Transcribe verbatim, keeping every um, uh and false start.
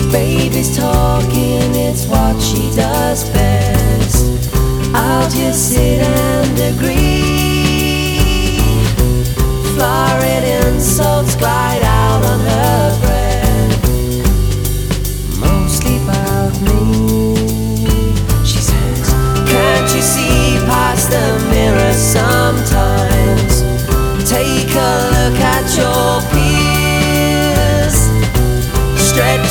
Baby's talking, it's what she does best. I'll just sit and agree.